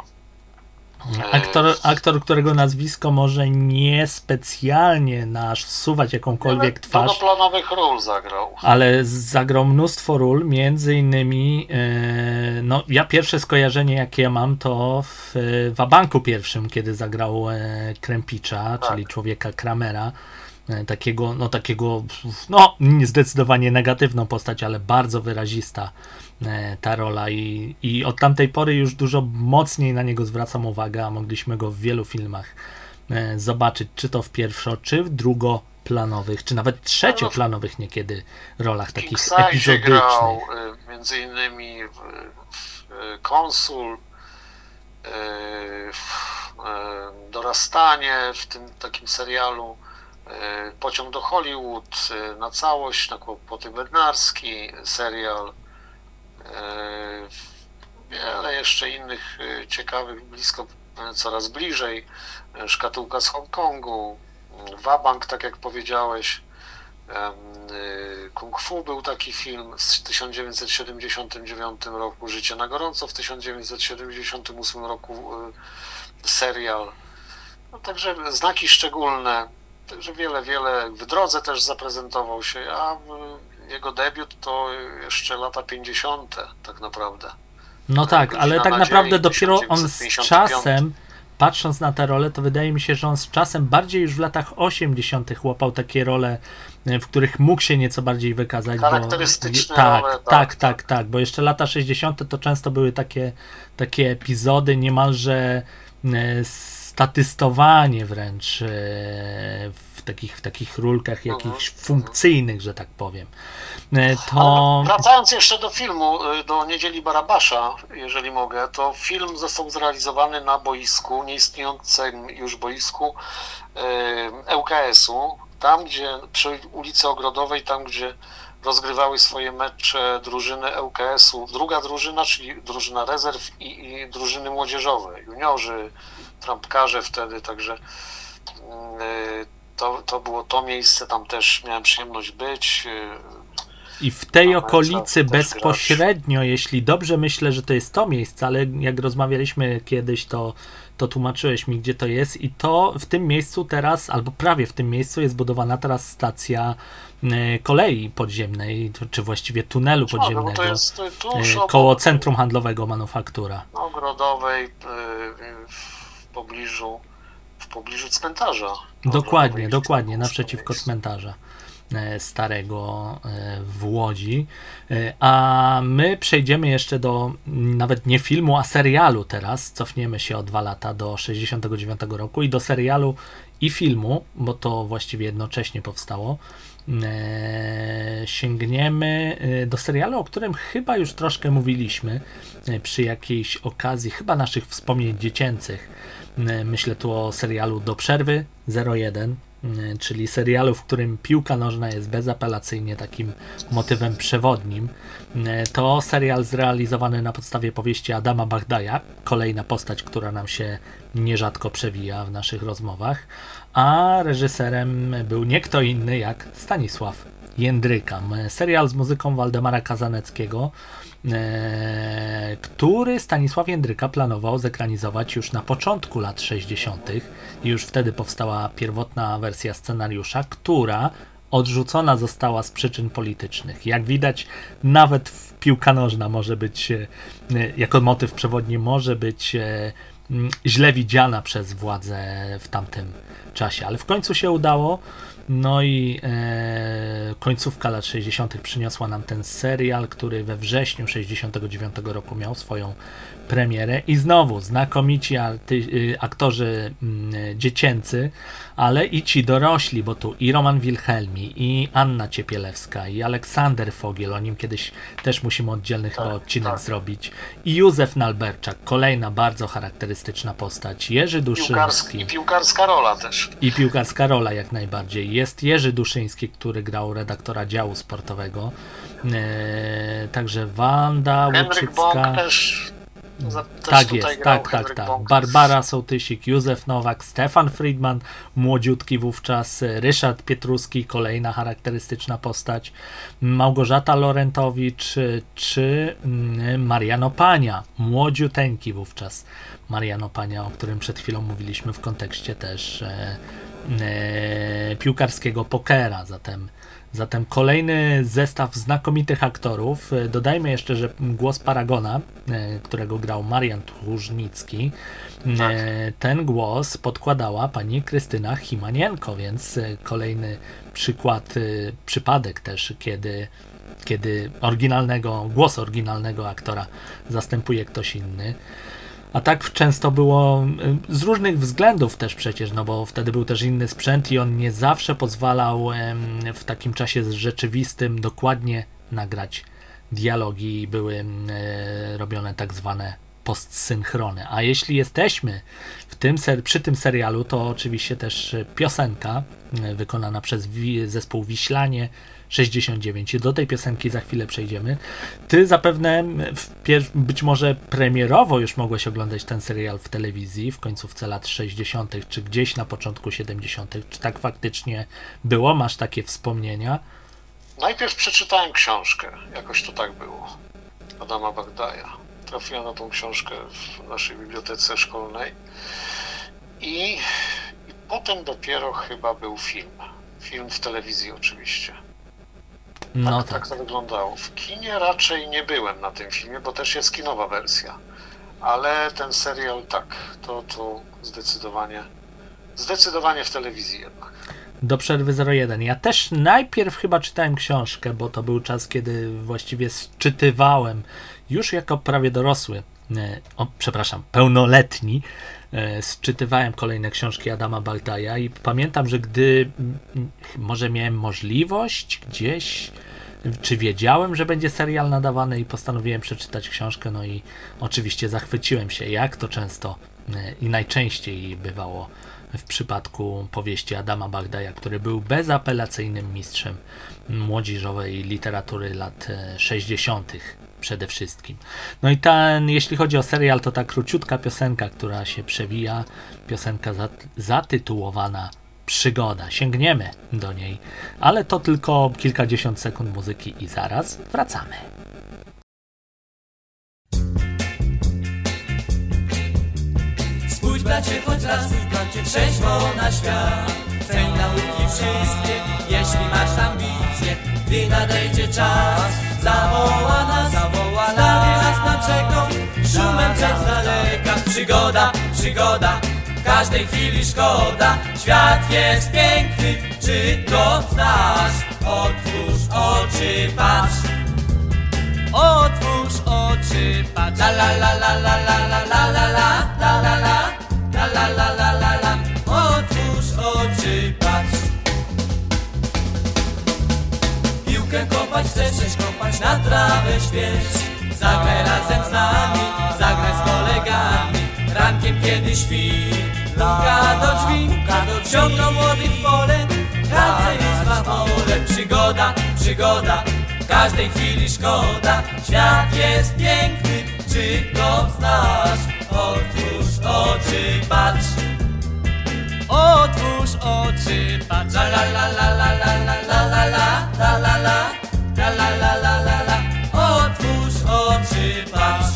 [SPEAKER 2] Aktor, którego nazwisko może nie specjalnie nasuwać jakąkolwiek twarz.
[SPEAKER 4] Drugoplanowych ról zagrał.
[SPEAKER 2] Ale zagrał mnóstwo ról, między innymi ja pierwsze skojarzenie jakie mam to w Wabanku pierwszym, kiedy zagrał Krępicza, tak, czyli człowieka Kramera. Takiego zdecydowanie negatywną postać, ale bardzo wyrazista ta rola i od tamtej pory już dużo mocniej na niego zwracam uwagę, a mogliśmy go w wielu filmach zobaczyć, czy to w pierwszo, czy w drugoplanowych, czy nawet trzecioplanowych niekiedy rolach takich epizodycznych.
[SPEAKER 4] Grał między innymi w Konsul, Dorastanie, w tym takim serialu, Pociąg do Hollywood, Na całość, na Kłopoty Bednarski, serial, wiele jeszcze innych ciekawych, blisko, coraz bliżej, Szkatułka z Hongkongu, Wabank, tak jak powiedziałeś, Kung Fu był taki film w 1979 roku, Życie na gorąco w 1978 roku, serial, także znaki szczególne. Także wiele w Drodze też zaprezentował się, a jego debiut to jeszcze lata 50. tak naprawdę.
[SPEAKER 2] No tak, ale tak naprawdę dopiero on z czasem, patrząc na tę rolę, to wydaje mi się, że on z czasem bardziej już w latach 80. łapał takie role, w których mógł się nieco bardziej wykazać.
[SPEAKER 4] Charakterystyczne role.
[SPEAKER 2] Tak, bo jeszcze lata 60. to często były takie epizody niemalże statystowanie wręcz w takich rólkach jakichś funkcyjnych, że tak powiem.
[SPEAKER 4] Ale wracając jeszcze do filmu, do Niedzieli Barabasza, jeżeli mogę, to film został zrealizowany na boisku, nieistniejącym już boisku ŁKS-u, tam gdzie przy ulicy Ogrodowej, tam gdzie rozgrywały swoje mecze drużyny ŁKS-u, druga drużyna, czyli drużyna rezerw i drużyny młodzieżowe, juniorzy, trampkarze wtedy, także to było to miejsce, tam też miałem przyjemność być.
[SPEAKER 2] I w tej okolicy bezpośrednio, jeśli dobrze myślę, że to jest to miejsce, ale jak rozmawialiśmy kiedyś, to tłumaczyłeś mi, gdzie to jest i to w tym miejscu teraz, albo prawie w tym miejscu jest budowana teraz stacja kolei podziemnej, czy właściwie tunelu podziemnego,
[SPEAKER 4] to jest
[SPEAKER 2] koło Centrum Handlowego Manufaktura.
[SPEAKER 4] Ogrodowej, w pobliżu cmentarza.
[SPEAKER 2] Dokładnie, naprzeciwko cmentarza. starego w Łodzi. A my przejdziemy jeszcze do nawet nie filmu, a serialu teraz. Cofniemy się o 2 lata do 69 roku i do serialu i filmu, bo to właściwie jednocześnie powstało. Sięgniemy do serialu, o którym chyba już troszkę mówiliśmy przy jakiejś okazji, chyba naszych wspomnień dziecięcych. Myślę tu o serialu Do przerwy 01, czyli serialu, w którym piłka nożna jest bezapelacyjnie takim motywem przewodnim. To serial zrealizowany na podstawie powieści Adama Bagdaja, kolejna postać, która nam się nierzadko przewija w naszych rozmowach, a reżyserem był nie kto inny jak Stanisław Jędryka. Serial z muzyką Waldemara Kazaneckiego, który Stanisław Jędryka planował zekranizować już na początku lat 60. i już wtedy powstała pierwotna wersja scenariusza, która odrzucona została z przyczyn politycznych. Jak widać, nawet piłka nożna może być, jako motyw przewodni, może być źle widziana przez władze w tamtym czasie, ale w końcu się udało. No i końcówka lat 60. przyniosła nam ten serial, który we wrześniu 69 roku miał swoją premierę i znowu znakomici aktorzy dziecięcy, ale i ci dorośli, bo tu i Roman Wilhelmi, i Anna Ciepielewska, i Aleksander Fogiel, o nim kiedyś też musimy oddzielny chyba odcinek zrobić, i Józef Nalberczak, kolejna bardzo charakterystyczna postać, Jerzy Duszyński.
[SPEAKER 4] I piłkarska rola też.
[SPEAKER 2] I piłkarska rola jak najbardziej. Jest Jerzy Duszyński, który grał redaktora działu sportowego, także Wanda
[SPEAKER 4] Henryk
[SPEAKER 2] Łuczycka.
[SPEAKER 4] Bąk też
[SPEAKER 2] Tak jest, tak. Barbara Sołtysik, Józef Nowak, Stefan Friedman, młodziutki wówczas, Ryszard Pietruski, kolejna charakterystyczna postać, Małgorzata Lorentowicz czy Mariano Pania, młodziuteńki wówczas Mariano Pania, o którym przed chwilą mówiliśmy w kontekście też piłkarskiego pokera. Zatem kolejny zestaw znakomitych aktorów. Dodajmy jeszcze, że głos Paragona, którego grał Marian Tłużnicki, ten głos podkładała pani Krystyna Chimanienko, więc kolejny przypadek też, kiedy głos oryginalnego aktora zastępuje ktoś inny. A tak często było z różnych względów też przecież, no bo wtedy był też inny sprzęt i on nie zawsze pozwalał w takim czasie rzeczywistym dokładnie nagrać dialogi i były robione tak zwane postsynchrony. A jeśli jesteśmy przy tym serialu, to oczywiście też piosenka wykonana przez zespół Wiślanie 69. Do tej piosenki za chwilę przejdziemy. Ty zapewne być może premierowo już mogłeś oglądać ten serial w telewizji w końcówce lat 60., czy gdzieś na początku 70. Czy tak faktycznie było? Masz takie wspomnienia?
[SPEAKER 4] Najpierw przeczytałem książkę, jakoś to tak było, Adama Bagdaja. Trafiłem na tą książkę w naszej bibliotece szkolnej i potem dopiero chyba był film. Film w telewizji oczywiście. Tak to wyglądało. W kinie raczej nie byłem na tym filmie, bo też jest kinowa wersja. Ale ten serial to zdecydowanie w telewizji jednak.
[SPEAKER 2] Do przerwy 01. Ja też najpierw chyba czytałem książkę, bo to był czas, kiedy właściwie czytywałem już jako prawie dorosły, pełnoletni, czytywałem kolejne książki Adama Bagdaja i pamiętam, że gdy może miałem możliwość gdzieś, czy wiedziałem, że będzie serial nadawany i postanowiłem przeczytać książkę, no i oczywiście zachwyciłem się, jak to często i najczęściej bywało w przypadku powieści Adama Bagdaja, który był bezapelacyjnym mistrzem młodzieżowej literatury lat 60. przede wszystkim. No i jeśli chodzi o serial, to ta króciutka piosenka, która się przewija, piosenka zatytułowana Przygoda. Sięgniemy do niej, ale to tylko kilkadziesiąt sekund muzyki i zaraz wracamy.
[SPEAKER 9] Spójrz bracie, choć raz trzeźwo na świat. Ceń nauki wszystkie, jeśli masz ambicje. Gdy nadejdzie czas, zawoła nas, stanie nas nad rzeką, szumem czas z daleka. Przygoda, każdej chwili szkoda. Świat jest piękny, czy go znasz? Otwórz oczy, patrz. Otwórz oczy, patrz. La la la la la la la la la la la la la la la la la la. Otwórz oczy, patrz. Piłkę kopać chcesz, kopać na trawę świeć. Zagraj razem z nami, zagraj z kolegami. Rankiem kiedy świt, puka do drzwi, ciągną młodych w pole. Praca jest na wolę, przygoda, przygoda, każdej chwili szkoda. Świat jest piękny, czy go znasz? Otwórz oczy, patrz. Otwórz oczy, patrz. La la la la la la la la la la la la la la la la la la. Otwórz oczy, patrz.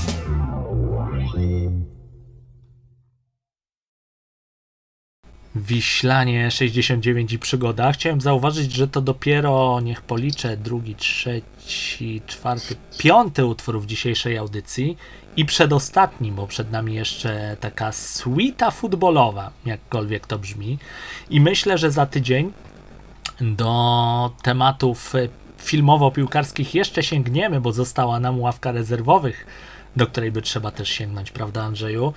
[SPEAKER 2] Wiślanie 69 i przygoda. Chciałem zauważyć, że to dopiero, niech policzę, drugi, trzeci, czwarty, piąty utwór w dzisiejszej audycji i przedostatni, bo przed nami jeszcze taka suita futbolowa, jakkolwiek to brzmi. I myślę, że za tydzień do tematów filmowo-piłkarskich jeszcze sięgniemy, bo została nam ławka rezerwowych, do której by trzeba też sięgnąć, prawda, Andrzeju?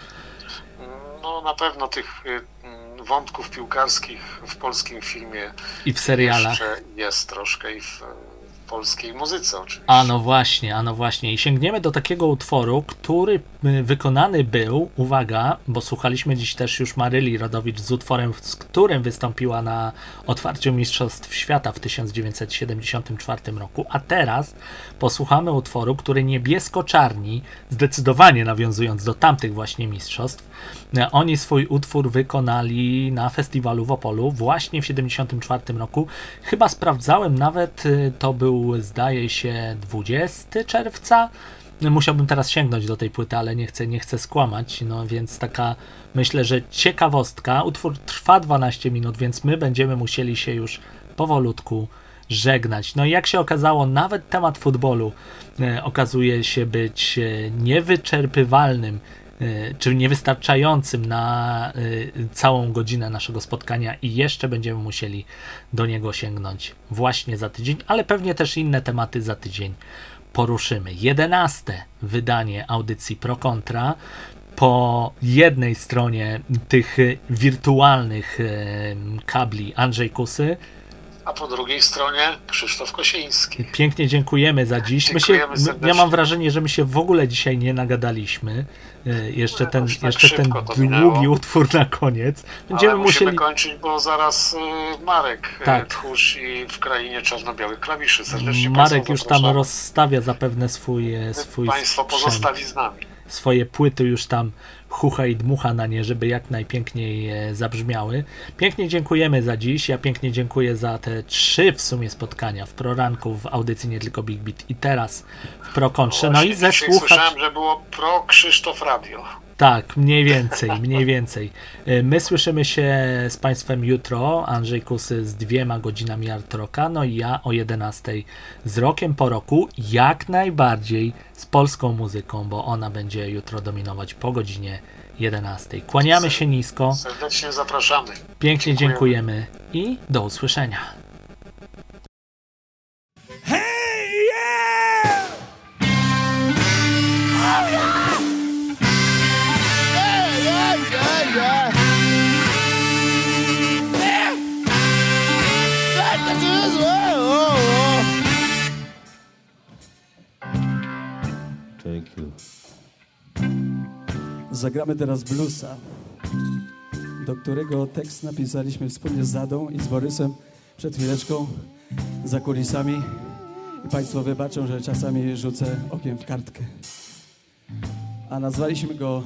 [SPEAKER 4] No na pewno tych wątków piłkarskich w polskim filmie
[SPEAKER 2] i w serialach
[SPEAKER 4] jeszcze jest troszkę i w polskiej muzyce oczywiście.
[SPEAKER 2] A no właśnie. I sięgniemy do takiego utworu, który wykonany był, uwaga, bo słuchaliśmy dziś też już Maryli Rodowicz z utworem, z którym wystąpiła na otwarciu Mistrzostw Świata w 1974 roku, a teraz posłuchamy utworu, który niebiesko-czarni, zdecydowanie nawiązując do tamtych właśnie mistrzostw, oni swój utwór wykonali na festiwalu w Opolu właśnie w 1974 roku. Chyba sprawdzałem nawet, to był zdaje się 20 czerwca. Musiałbym teraz sięgnąć do tej płyty, ale nie chcę skłamać, no więc taka, myślę, że ciekawostka. Utwór trwa 12 minut, więc my będziemy musieli się już powolutku żegnać. No i jak się okazało, nawet temat futbolu okazuje się być niewyczerpywalnym, czyli niewystarczającym na całą godzinę naszego spotkania i jeszcze będziemy musieli do niego sięgnąć właśnie za tydzień, ale pewnie też inne tematy za tydzień poruszymy. 11. wydanie audycji Pro Kontra. Po jednej stronie tych wirtualnych kabli Andrzej Kusy,
[SPEAKER 4] a po drugiej stronie Krzysztof Kosiński.
[SPEAKER 2] Pięknie dziękujemy za dziś. Ja mam wrażenie, że my się w ogóle dzisiaj nie nagadaliśmy. Jeszcze ten długi utwór na koniec.
[SPEAKER 4] Będziemy musimy kończyć, bo zaraz Marek Tchórz i w krainie czarno-białych klawiszy. Serdecznie
[SPEAKER 2] Marek już tam rozstawia zapewne swój
[SPEAKER 4] Państwo
[SPEAKER 2] sprzęt.
[SPEAKER 4] pozostali z nami.
[SPEAKER 2] Swoje płyty już tam chucha i dmucha na nie, żeby jak najpiękniej zabrzmiały. Pięknie dziękujemy za dziś. Ja pięknie dziękuję za te 3 w sumie spotkania w Proranku, w audycji Nie Tylko Big Beat i teraz w Pro Kontrze. No i ze słuchaczy...
[SPEAKER 4] Słyszałem, że było Pro Krzysztof Radio.
[SPEAKER 2] Tak, mniej więcej. My słyszymy się z Państwem jutro. Andrzej Kusy z 2 godzinami Art Rocka, no i ja o 11 z Rokiem po roku, jak najbardziej z polską muzyką, bo ona będzie jutro dominować po godzinie 11. Kłaniamy się nisko.
[SPEAKER 4] Serdecznie zapraszamy.
[SPEAKER 2] Pięknie dziękujemy i do usłyszenia.
[SPEAKER 10] Hey, yeah! Oh, yeah!
[SPEAKER 11] Thank you.
[SPEAKER 12] Zagramy teraz bluesa, do którego tekst napisaliśmy wspólnie z Zadą i z Borysem przed chwileczką za kulisami. I Państwo wybaczą, że czasami rzucę okiem w kartkę. A nazwaliśmy go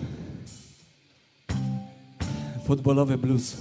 [SPEAKER 12] Futbolowy blues.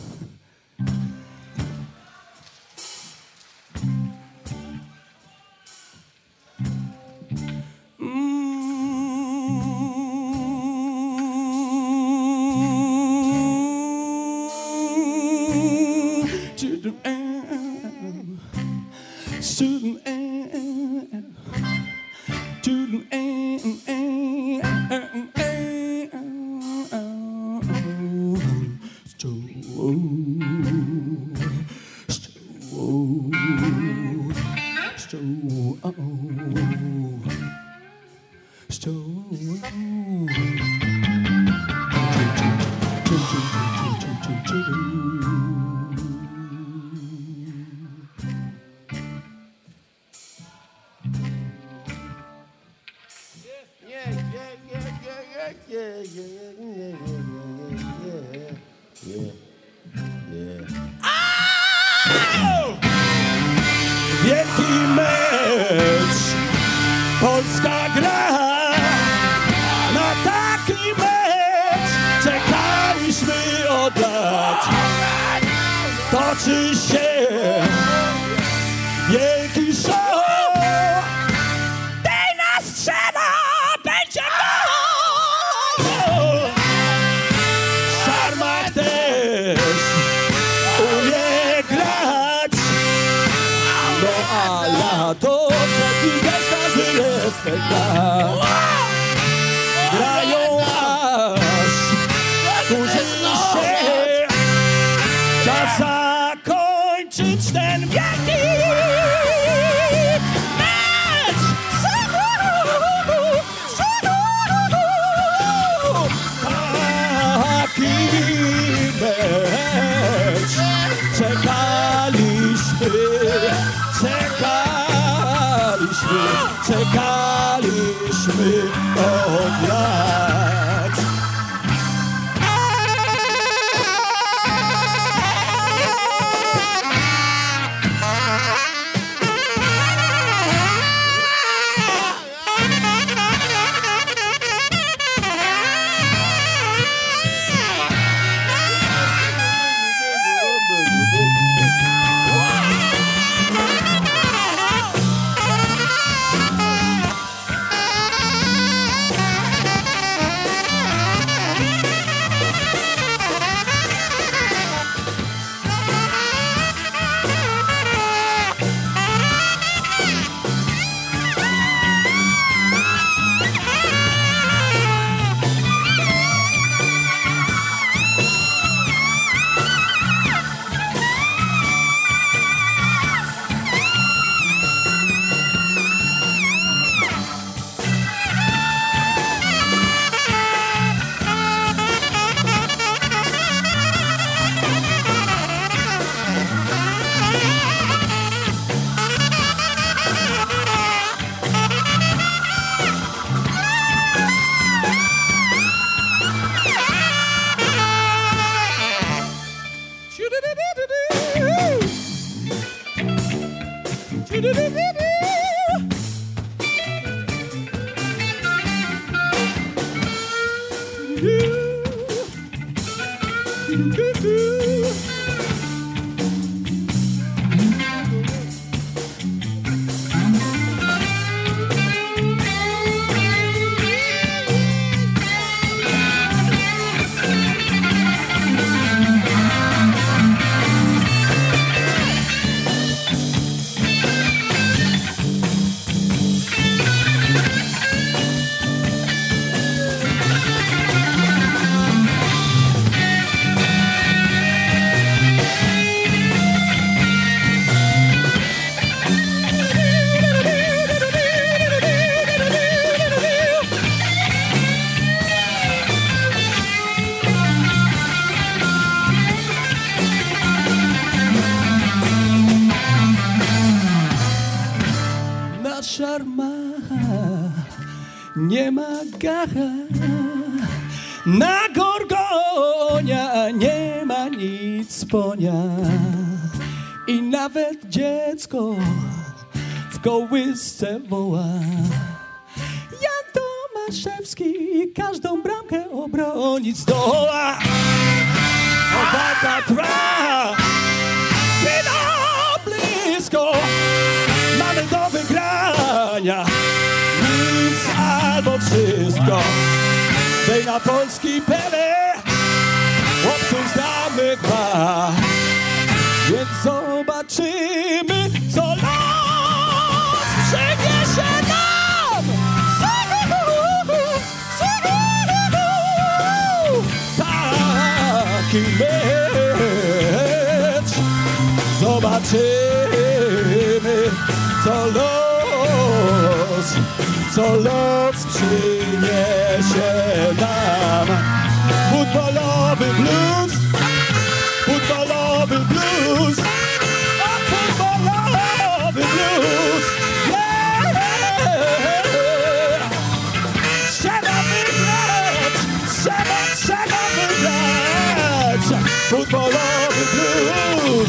[SPEAKER 10] Wielki mecz, Polska gra, na taki mecz czekaliśmy od lat. Toczy się wielki show, Dejna strzela, będzie gol! Szarmak też umie grać, no a to taki też każdy respekt da. Grają aż kurzy się, czas zakończyć ten wielki mecz. Taki mecz czekaliśmy od lat. Nie ma gacha, na Gorgonia nie ma nic ponia. I nawet dziecko w kołysce woła. Jan Tomaszewski każdą bramkę obronić zdoła. Obata trwa, wino blisko, mamy do wygrania. Albo wszystko, dej na polski Pele, chłopców zdamy dwa. Więc zobaczymy, co los przyniesie nam. Taki mecz, zobaczymy, co los przyniesie nam. Futbolowy blues, futbolowy blues, a futbolowy blues, yeah! Trzeba wygrać, trzeba Czego wybrać? Futbolowy blues.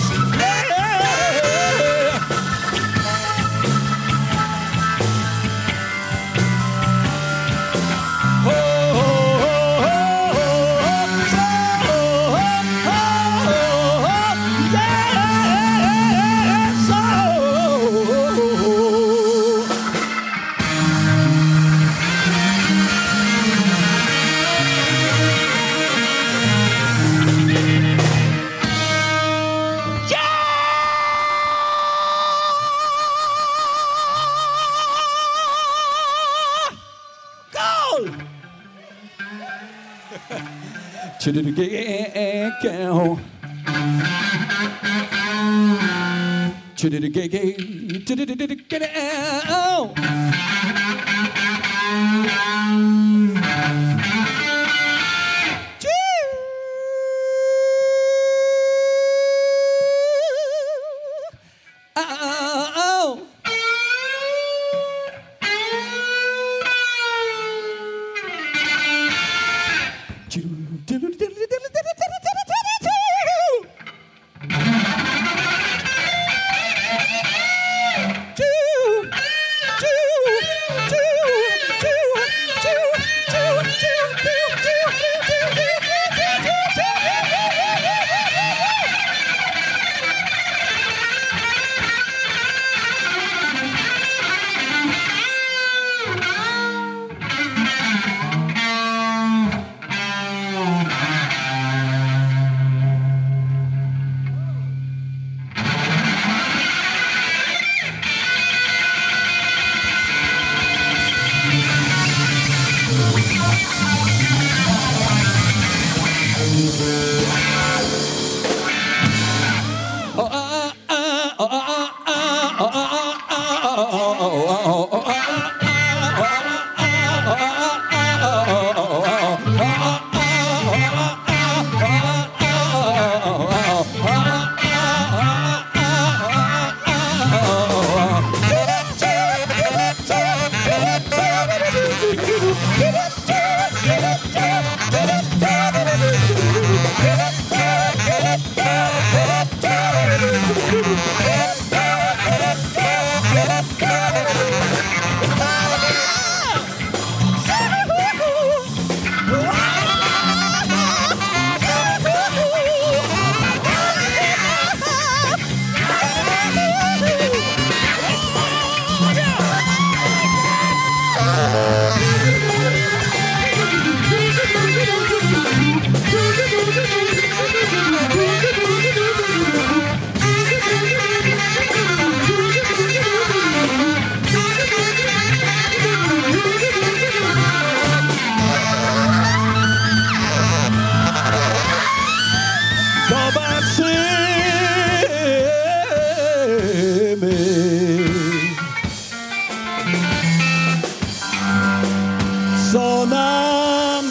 [SPEAKER 10] Co nam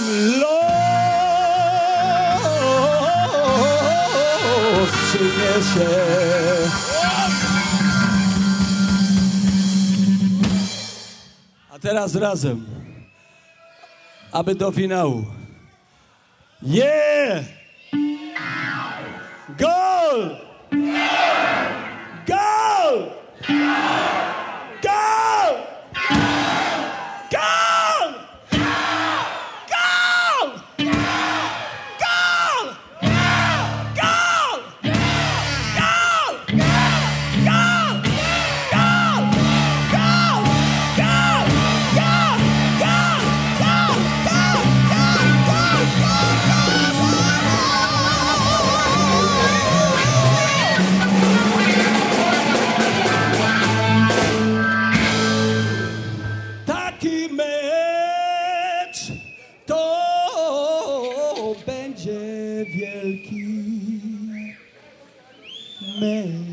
[SPEAKER 10] los przyniesie. A teraz razem, aby do finału. Yeah! Gol! Gol! Gol! Gol! Gol! Gol! Gol! Taki mecz to będzie wielki mecz.